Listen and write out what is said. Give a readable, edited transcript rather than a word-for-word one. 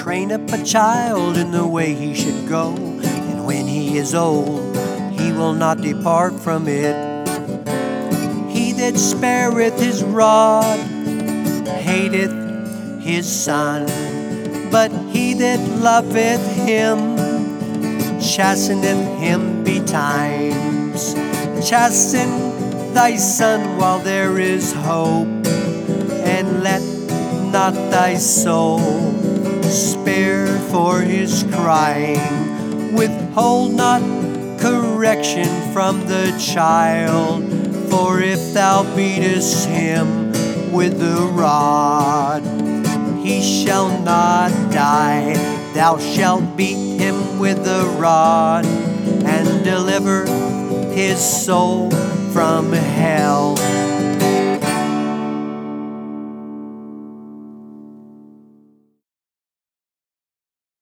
Train up a child in the way he should go, and when he is old, he will not depart from it. He that spareth his rod hateth his son, but he that loveth him chasteneth him betimes. Chasten thy son while there is hope, and let not thy soul spare for his crying. Withhold not correction from the child, for if thou beatest him with the rod, he shall not die. Thou shalt beat him with the rod, and deliver his soul from hell.